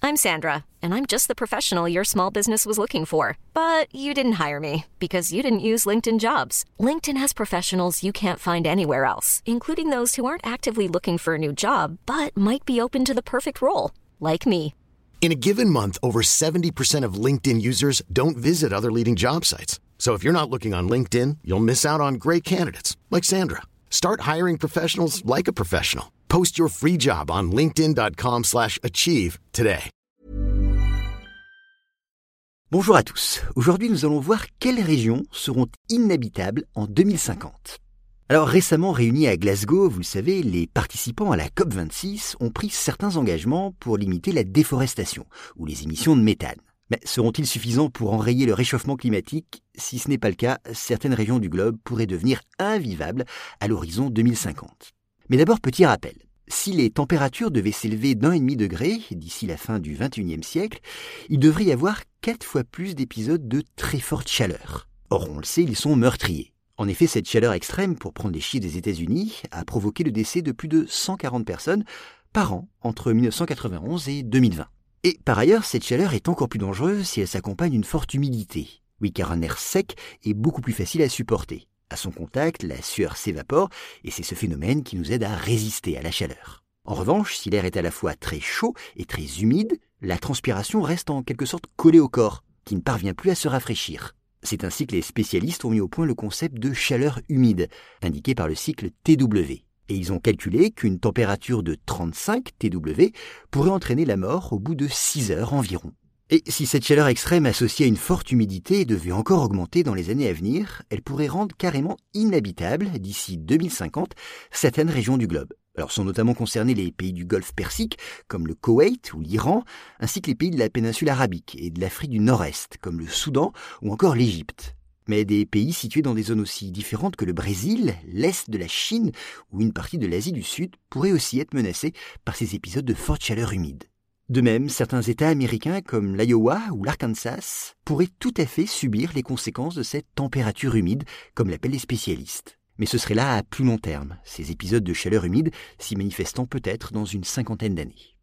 I'm Sandra, and I'm just the professional your small business was looking for. But you didn't hire me because you didn't use LinkedIn Jobs. LinkedIn has professionals you can't find anywhere else, including those who aren't actively looking for a new job, but might be open to the perfect role, like me. In a given month, over 70% of LinkedIn users don't visit other leading job sites. So if you're not looking on LinkedIn, you'll miss out on great candidates like Sandra. Start hiring professionals like a professional. Post your free job on linkedin.com/achieve today. Bonjour à tous. Aujourd'hui, nous allons voir quelles régions seront inhabitables en 2050. Alors récemment réunis à Glasgow, vous le savez, les participants à la COP26 ont pris certains engagements pour limiter la déforestation ou les émissions de méthane. Mais seront-ils suffisants pour enrayer le réchauffement climatique ? Si ce n'est pas le cas, certaines régions du globe pourraient devenir invivables à l'horizon 2050. Mais d'abord, petit rappel. Si les températures devaient s'élever d'1,5 degré d'ici la fin du XXIe siècle, il devrait y avoir 4 fois plus d'épisodes de très forte chaleur. Or, on le sait, ils sont meurtriers. En effet, cette chaleur extrême, pour prendre les chiffres des États-Unis, a provoqué le décès de plus de 140 personnes par an entre 1991 et 2020. Et par ailleurs, cette chaleur est encore plus dangereuse si elle s'accompagne d'une forte humidité. Oui, car un air sec est beaucoup plus facile à supporter. À son contact, la sueur s'évapore et c'est ce phénomène qui nous aide à résister à la chaleur. En revanche, si l'air est à la fois très chaud et très humide, la transpiration reste en quelque sorte collée au corps, qui ne parvient plus à se rafraîchir. C'est ainsi que les spécialistes ont mis au point le concept de chaleur humide, indiqué par le cycle TW. Et ils ont calculé qu'une température de 35 TW pourrait entraîner la mort au bout de 6 heures environ. Et si cette chaleur extrême associée à une forte humidité devait encore augmenter dans les années à venir, elle pourrait rendre carrément inhabitables, d'ici 2050, certaines régions du globe. Alors sont notamment concernés les pays du Golfe Persique, comme le Koweït ou l'Iran, ainsi que les pays de la péninsule arabique et de l'Afrique du Nord-Est, comme le Soudan ou encore l'Égypte. Mais des pays situés dans des zones aussi différentes que le Brésil, l'Est de la Chine ou une partie de l'Asie du Sud pourraient aussi être menacés par ces épisodes de forte chaleur humide. De même, certains États américains comme l'Iowa ou l'Arkansas pourraient tout à fait subir les conséquences de cette température humide, comme l'appellent les spécialistes. Mais ce serait là à plus long terme, ces épisodes de chaleur humide s'y manifestant peut-être dans une 50aine d'années.